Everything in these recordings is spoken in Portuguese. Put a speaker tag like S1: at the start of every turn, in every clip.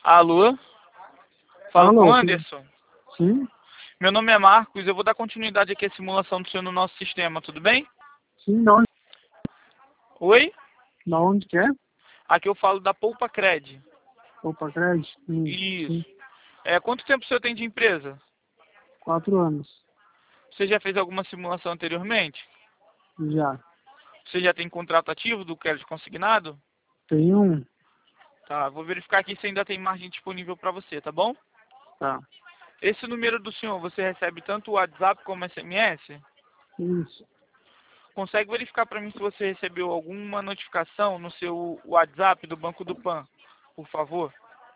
S1: Alô? Falo com o
S2: Alô,
S1: Anderson.
S2: sim,
S1: Meu nome é Marcos, eu vou dar continuidade aqui à simulação do senhor no nosso sistema, tudo bem?
S2: sim,
S1: Oi?
S2: da onde que é?
S1: Aqui eu falo da Poupa Cred.
S2: Opa, crédito?
S1: Isso.
S2: Sim,
S1: Quanto tempo o senhor tem de empresa?
S2: 4 anos,
S1: Você já fez alguma simulação anteriormente?
S2: já.
S1: Você já tem contrato ativo do crédito consignado?
S2: Tem um,
S1: Tá, vou verificar aqui se ainda tem margem disponível para você, tá bom?
S2: tá,
S1: Esse número do senhor, você recebe tanto o WhatsApp como SMS?
S2: isso.
S1: Consegue verificar para mim se você recebeu alguma notificação no seu WhatsApp do Banco do Pan, por favor?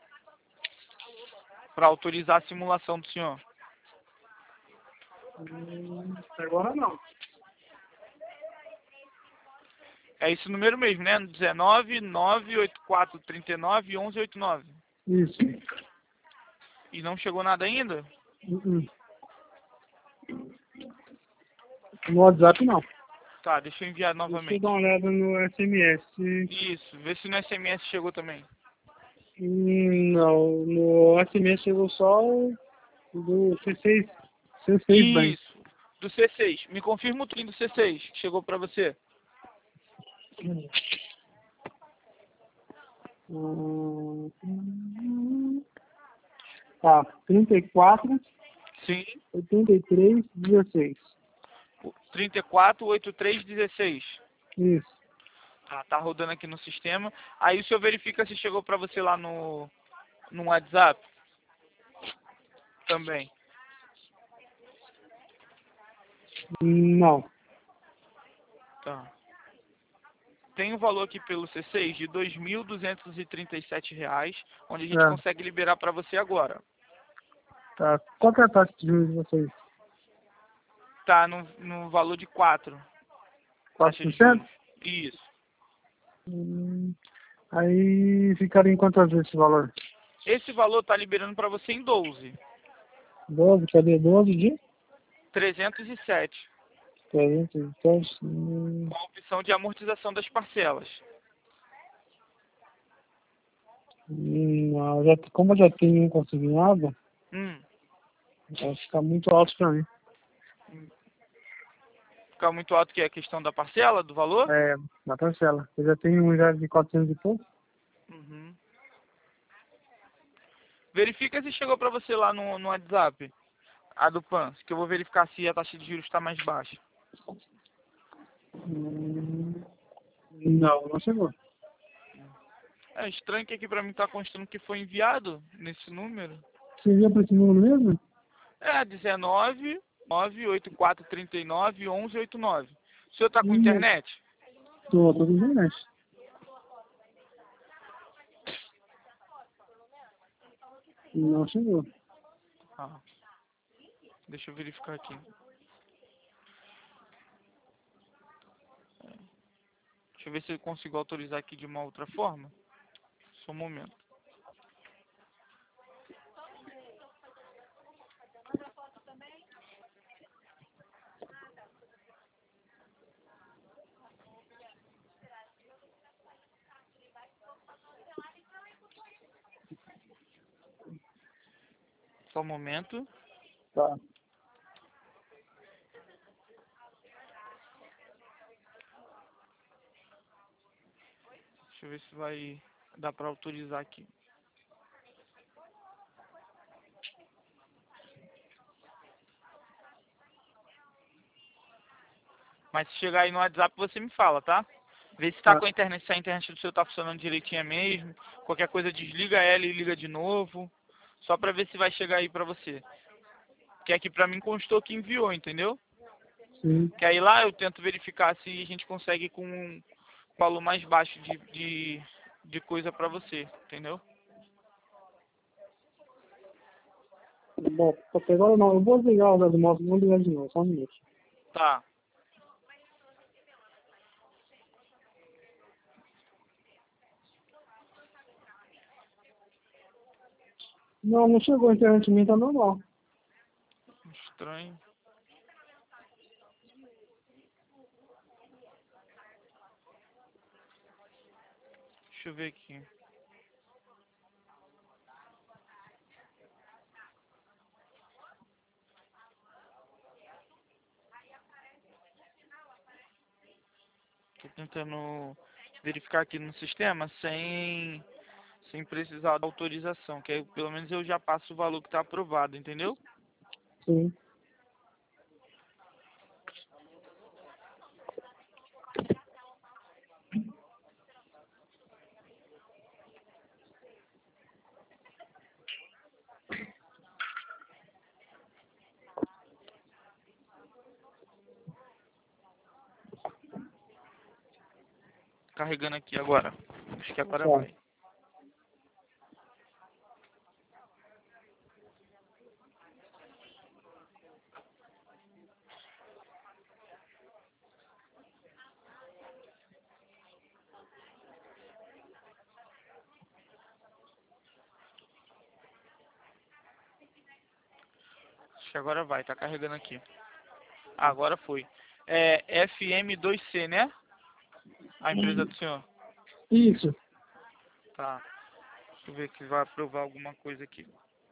S1: Para autorizar a simulação do senhor.
S2: Agora não.
S1: É esse número mesmo, né? 19 984 39 1189.
S2: Isso.
S1: E não chegou nada ainda?
S2: Uh-uh. No WhatsApp não.
S1: Tá, deixa eu enviar
S2: Deixa eu
S1: novamente.
S2: dar uma olhada no SMS.
S1: Isso, vê se no SMS chegou também.
S2: Não, no SMS chegou só o do C6 Bank.
S1: Isso, do C6. Me confirma o TRIN do C6 que chegou para você.
S2: Tá, 34,
S1: Sim,
S2: 83, 16.
S1: 348316.
S2: Isso.
S1: Tá rodando aqui no sistema. Aí o senhor verifica se chegou para você lá no WhatsApp também.
S2: Não.
S1: Tá. Tem um valor aqui pelo C6 de R$ 2.237, onde a gente
S2: É,
S1: consegue liberar para você agora.
S2: tá. Qual que é a taxa de juros de vocês?
S1: Tá no valor de 4, taxa de
S2: 4%?
S1: juros. Isso.
S2: Aí ficaria em quantas vezes esse valor?
S1: Esse valor tá liberando para você em 12,
S2: 12, cadê 12 de?
S1: 307,
S2: 310.
S1: com a opção de amortização das parcelas.
S2: Não, como eu já tenho um consignado,
S1: Hum,
S2: vai ficar muito alto pra mim.
S1: Fica muito alto que é a questão da parcela, do valor?
S2: É, na parcela. Eu já tenho um já de 400 e pouco.
S1: Uhum. Verifica se chegou para você lá no WhatsApp, a do PAN, que eu vou verificar se a taxa de juros está mais baixa.
S2: Não, não chegou.
S1: É estranho que aqui para mim tá constando que foi enviado nesse número.
S2: Você viu pra esse número mesmo?
S1: É 19 984 39 1189. O senhor tá com
S2: Não.
S1: internet?
S2: Tô com internet. Não chegou.
S1: Ah, deixa eu verificar aqui. Deixa eu ver se eu consigo autorizar aqui de uma outra forma. Só um momento. Só um momento.
S2: Tá.
S1: Deixa eu ver se vai dar para autorizar aqui. Mas se chegar aí no WhatsApp você me fala, tá? Vê se tá
S2: Tá.
S1: com a internet, se a internet do seu tá funcionando direitinho mesmo. Qualquer coisa desliga ela e liga de novo. Só pra ver se vai chegar aí pra você. Que aqui pra mim constou que enviou, entendeu?
S2: Sim.
S1: Que aí lá eu tento verificar se a gente consegue com um valor mais baixo de coisa pra você, entendeu?
S2: Bom, até agora não. Eu vou ligar o das motos, vou ligar de novo, só um minuto.
S1: Tá.
S2: Não, não chegou a internet minha, tá normal.
S1: Estranho. Deixa eu ver aqui. Tô tentando verificar aqui no sistema sem precisar da autorização, que aí pelo menos eu já passo o valor que está aprovado, entendeu?
S2: Sim.
S1: Carregando aqui agora. Acho que agora
S2: Tá.
S1: vai. Acho que agora vai, tá carregando aqui. Ah, agora foi. É FM2C, né? A empresa do senhor.
S2: Isso.
S1: Tá. Deixa eu ver que vai aprovar alguma coisa aqui.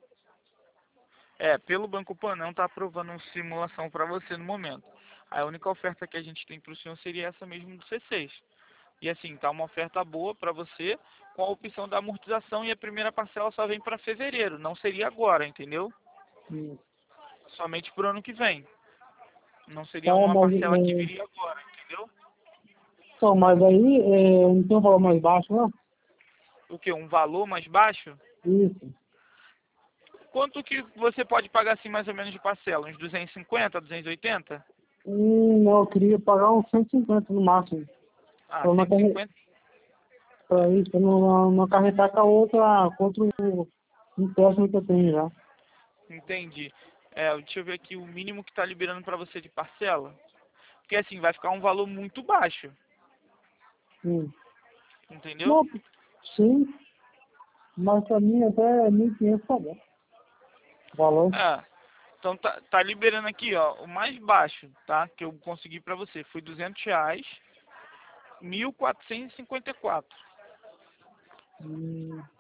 S1: É, pelo Banco Pan não tá aprovando simulação para você no momento. A única oferta que a gente tem para o senhor seria essa mesmo do C6. E assim, tá uma oferta boa para você com a opção da amortização e a primeira parcela só vem para fevereiro. Não seria agora, entendeu?
S2: Sim.
S1: Somente pro ano que vem. Não seria
S2: Tá,
S1: uma
S2: mas,
S1: parcela que viria agora, entendeu?
S2: então, mas aí não tem um valor mais baixo, não?
S1: O que? Um valor mais baixo?
S2: Isso.
S1: Quanto que você pode pagar assim mais ou menos de parcela? Uns 250, 280?
S2: Não, eu queria pagar uns 150 no máximo.
S1: Ah,
S2: Pra não,
S1: 150?
S2: pra isso, pra não acarretar com outro empréstimo que eu tenho já.
S1: Entendi. É, deixa eu ver aqui o mínimo que tá liberando para você de parcela. Porque assim, vai ficar um valor muito baixo,
S2: Sim.
S1: entendeu?
S2: Não, sim, mas pra mim até 1.500 tá bom. O valor.
S1: É. Então tá liberando aqui, ó, o mais baixo, tá? Que eu consegui pra você. Foi R$ 200, 1.454.
S2: Hum,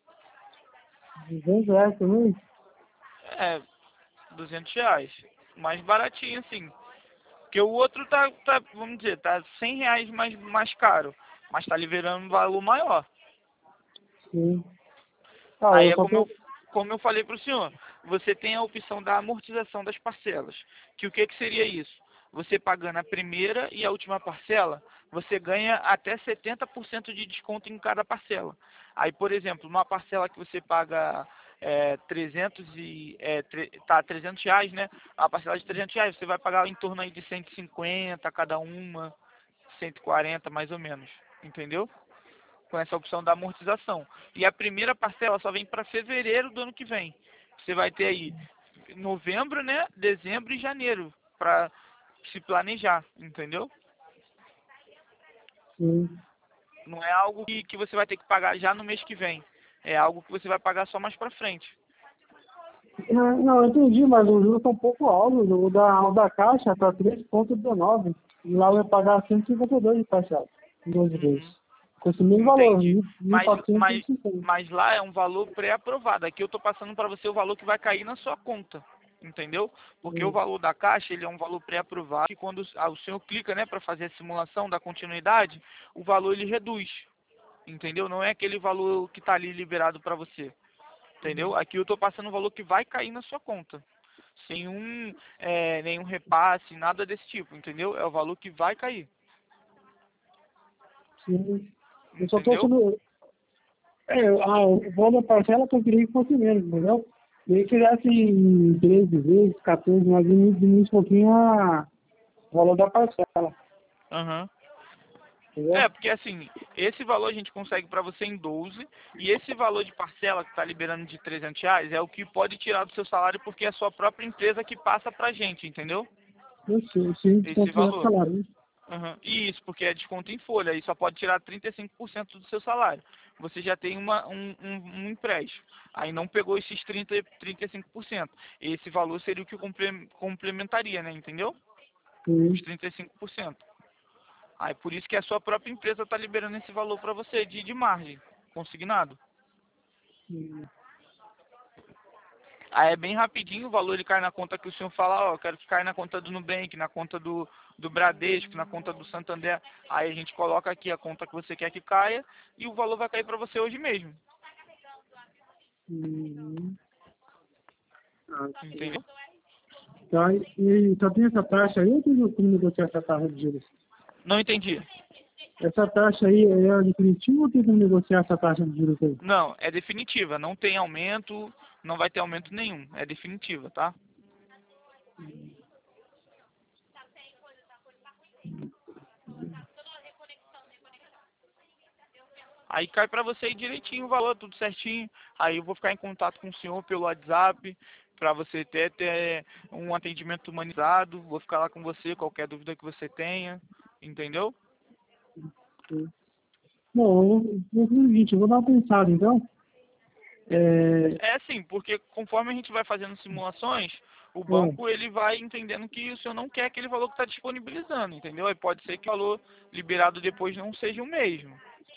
S2: R$ 200 também?
S1: É, R$ 200. Mais baratinho, assim. Porque o outro vamos dizer, tá R$ 100 mais caro. Mas tá liberando um valor maior.
S2: Sim. Ah,
S1: Aí
S2: eu
S1: é
S2: só tô.
S1: como eu falei para o senhor, você tem a opção da amortização das parcelas. Que o que seria isso? Você pagando a primeira e a última parcela, você ganha até 70% de desconto em cada parcela. Aí, por exemplo, numa parcela que você paga 300 reais, né? A parcela de R$ 300, você vai pagar em torno aí de 150 cada uma, 140 mais ou menos, entendeu? Com essa opção da amortização. E a primeira parcela só vem para fevereiro do ano que vem. Você vai ter aí novembro, né, dezembro e janeiro para se planejar, entendeu?
S2: Sim.
S1: Não é algo que você vai ter que pagar já no mês que vem. É algo que você vai pagar só mais para frente.
S2: Não, eu entendi, mas o juros tá um pouco alto. O da Caixa tá 3,19. E lá eu ia pagar 152 de parcela em 12
S1: Uhum.
S2: vezes. Com esse mesmo valor,
S1: Entendi. Mas,
S2: 1.450.
S1: mas lá é um valor pré-aprovado. Aqui eu estou passando para você o valor que vai cair na sua conta. Entendeu? Porque o
S2: Sim,
S1: valor da caixa ele é um valor pré-aprovado que quando o senhor clica, né, para fazer a simulação da continuidade, o valor ele reduz. Entendeu? Não é aquele valor que está ali liberado para você. Entendeu? Aqui eu estou passando o valor que vai cair na sua conta. Sem nenhum repasse, nada desse tipo. Entendeu? É o valor que vai cair.
S2: sim. Eu só tô
S1: Entendeu?
S2: sendo. O valor da parcela que eu queria que fosse menos, entendeu? E aí fizesse em 13 vezes, 14, mas diminui um pouquinho o valor da parcela,
S1: Aham.
S2: entendeu?
S1: É, porque assim, esse valor a gente consegue para você em 12 e esse valor de parcela que está liberando de R$ 300 é o que pode tirar do seu salário porque é a sua própria empresa que passa pra gente, entendeu?
S2: Eu sei, sim,
S1: Esse
S2: desconto do
S1: valor.
S2: salário.
S1: Uhum. Isso, porque é desconto em folha e só pode tirar 35% do seu salário. Você já tem um empréstimo. Aí não pegou esses 35%. Esse valor seria o que complementaria, né? Entendeu? Os
S2: Sim,
S1: 35%. Aí por isso que a sua própria empresa está liberando esse valor para você de margem, consignado.
S2: sim.
S1: Aí é bem rapidinho, o valor ele cai na conta que o senhor fala, ó, eu quero que caia na conta do Nubank, na conta do Bradesco, na conta do Santander. Aí a gente coloca aqui a conta que você quer que caia e o valor vai cair para você hoje mesmo.
S2: Uhum.
S1: Entendeu?
S2: Tá, e só tem essa taxa aí ou tem como negociar essa taxa de juros?
S1: Não entendi.
S2: Essa taxa aí é definitiva ou tem como negociar essa taxa de juros aí?
S1: Não, é definitiva. Não tem aumento, não vai ter aumento nenhum. É definitiva, tá? Aí cai pra você aí direitinho o valor, tudo certinho. Aí eu vou ficar em contato com o senhor pelo WhatsApp, pra você ter um atendimento humanizado. Vou ficar lá com você, qualquer dúvida que você tenha. Entendeu?
S2: Bom, eu vou fazer o seguinte, eu vou dar uma pensada então. É,
S1: É assim, porque conforme a gente vai fazendo simulações, o
S2: é,
S1: banco ele vai entendendo que o senhor não quer aquele valor que está disponibilizando, entendeu? Aí pode ser que o valor liberado depois não seja o mesmo.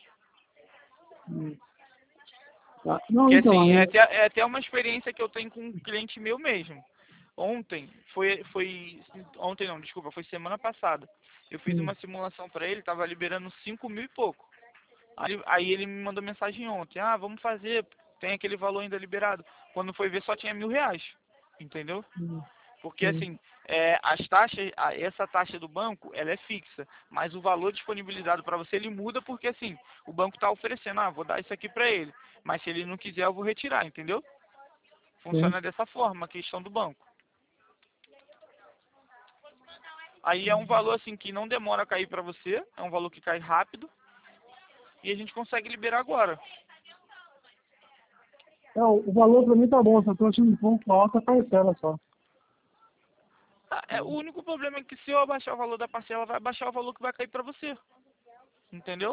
S2: tá. Não,
S1: Porque
S2: então,
S1: assim, é até uma experiência que eu tenho com um cliente meu mesmo. Ontem, ontem não, desculpa, foi semana passada. Eu fiz uma simulação para ele, tava liberando 5 mil e pouco. Aí ele me mandou mensagem ontem, ah, vamos fazer, tem aquele valor ainda liberado. Quando foi ver só tinha R$ 1.000, entendeu? Porque assim, as taxas, essa taxa do banco, ela é fixa, mas o valor disponibilizado para você ele muda porque assim, o banco está oferecendo, ah, vou dar isso aqui para ele, mas se ele não quiser eu vou retirar, entendeu? Funciona dessa forma a questão do banco. Aí é um valor assim que não demora a cair para você, é um valor que cai rápido e a gente consegue liberar agora.
S2: o valor pra mim tá bom, só tô achando um pouco alta a parcela só.
S1: O único problema é que se eu abaixar o valor da parcela, vai abaixar o valor que vai cair para você, entendeu?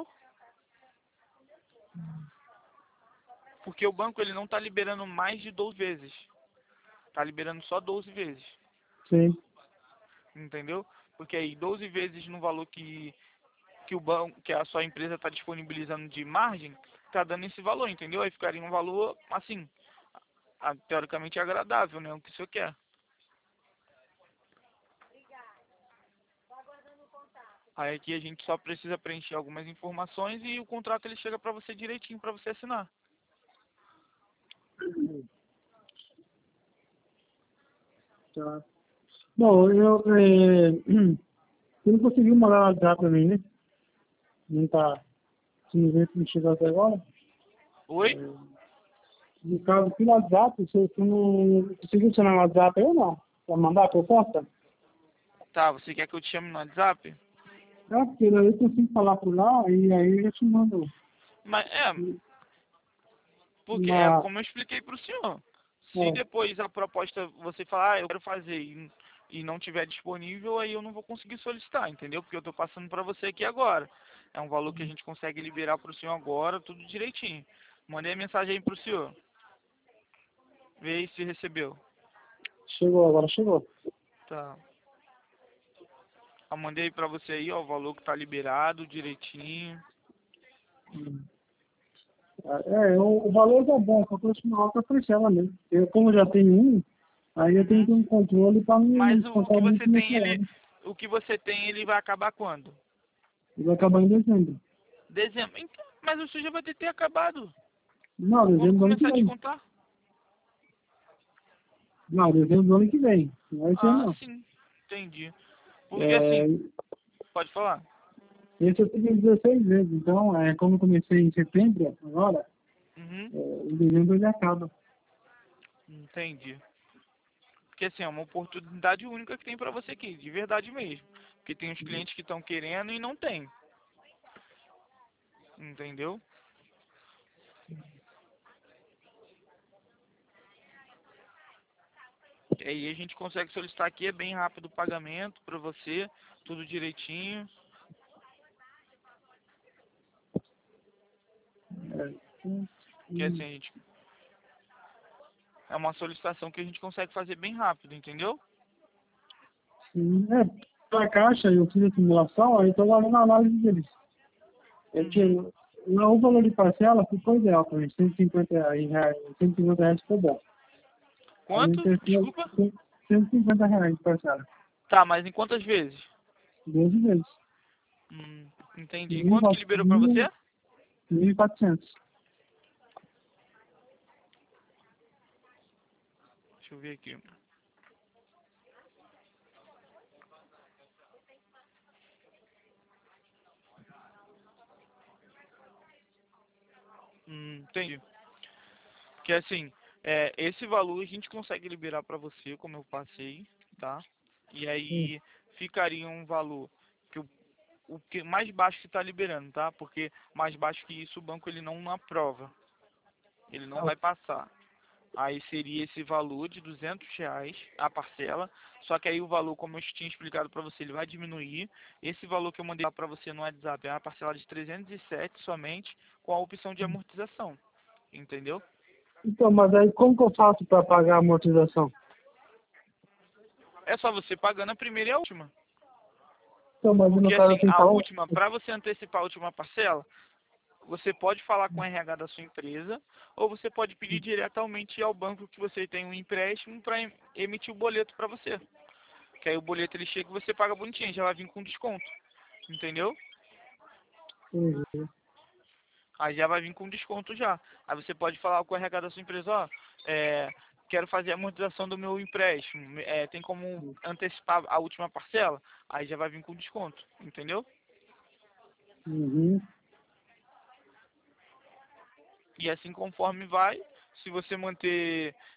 S1: Porque o banco ele não está liberando mais de 12 vezes. Está liberando só 12 vezes.
S2: Sim.
S1: Entendeu? Porque aí 12 vezes no valor que o banco, que a sua empresa está disponibilizando de margem, está dando esse valor, entendeu? Aí ficaria um valor, assim, teoricamente agradável, né? O que o senhor quer. Aí aqui a gente só precisa preencher algumas informações e o contrato ele chega para você direitinho para você assinar.
S2: Tá. Bom, você não conseguiu mandar no WhatsApp pra mim, né? Não tá. Se não vê que não chegou até agora.
S1: Oi?
S2: No caso, aqui no WhatsApp, você não conseguiu adicionar no WhatsApp aí ou não? Pra mandar a proposta?
S1: Tá, você quer que eu te chame no WhatsApp?
S2: É, porque daí eu consigo falar por lá e aí eu já te mando
S1: Mas porque
S2: uma.
S1: como eu expliquei para o senhor. Se
S2: É,
S1: depois a proposta você falar, eu quero fazer e não tiver disponível, aí eu não vou conseguir solicitar, entendeu? Porque eu estou passando para você aqui agora. É um valor que a gente consegue liberar para o senhor agora, tudo direitinho. Mandei a mensagem aí para o senhor. Vê aí se recebeu.
S2: chegou, agora chegou.
S1: Tá. Eu mandei para você aí, ó, o valor que tá liberado direitinho.
S2: O valor tá bom, só tô achando alta a parcela mesmo. Eu, como já tenho um, aí eu tenho
S1: Uhum.
S2: que ter um controle para não
S1: Mas o
S2: descontar
S1: que você
S2: muito
S1: tem,
S2: nesse ano.
S1: o que você tem, ele vai acabar quando?
S2: E vai acabar em dezembro.
S1: Dezembro. Então, mas o senhor já vai ter acabado.
S2: Não,
S1: Quando
S2: dezembro do ano que
S1: começar a
S2: vem.
S1: descontar?
S2: Não, dezembro do ano que vem. Não vai ser
S1: Ah,
S2: não.
S1: sim. Entendi. Porque
S2: É,
S1: assim, pode falar.
S2: esse eu tenho 16 meses, então, como eu comecei em setembro, agora,
S1: Uhum.
S2: em dezembro ele acaba.
S1: Entendi. Porque assim, é uma oportunidade única que tem pra você aqui, de verdade mesmo. Porque tem os clientes que estão querendo e não tem. Entendeu? E aí a gente consegue solicitar aqui, é bem rápido o pagamento pra você, tudo direitinho.
S2: É,
S1: Que assim, é uma solicitação que a gente consegue fazer bem rápido, entendeu?
S2: sim, pra caixa, eu fiz a simulação, aí estou guardando a análise deles. É que
S1: Uhum.
S2: o valor de parcela ficou ideal para mim, R$ 150 ficou bom.
S1: Quanto? Desculpa?
S2: R$ 150 de parcela.
S1: Tá, mas em quantas vezes?
S2: 12 vezes.
S1: Entendi. Quanto que liberou pra você?
S2: 1.400.
S1: Deixa eu ver aqui. Entendi. Porque assim, esse valor a gente consegue liberar pra você, como eu passei, tá? E
S2: Sim.
S1: aí ficaria um valor que o que mais baixo que está liberando, tá? Porque mais baixo que isso o banco ele não aprova, ele não vai passar. Aí seria esse valor de R$ 200 a parcela, só que aí o valor, como eu tinha explicado para você, ele vai diminuir. Esse valor que eu mandei para você no WhatsApp é uma parcela de 307 somente, com a opção de amortização, entendeu?
S2: Então, mas aí como que eu faço para pagar a amortização?
S1: É só você pagando a primeira e a última.
S2: Então, mas no
S1: Porque
S2: caso eu
S1: assim,
S2: tenho que
S1: a
S2: falar.
S1: última, para você antecipar a última parcela, você pode falar com o RH da sua empresa, ou você pode pedir diretamente ao banco que você tem um empréstimo para emitir o boleto para você. Que aí o boleto ele chega e você paga bonitinho, já vai vir com desconto. Entendeu?
S2: Entendi.
S1: Aí já vai vir com desconto já. Aí você pode falar com o RH da sua empresa, ó, quero fazer a amortização do meu empréstimo. Tem como antecipar a última parcela? Aí já vai vir com desconto, entendeu?
S2: Uhum.
S1: E assim conforme vai, se você manter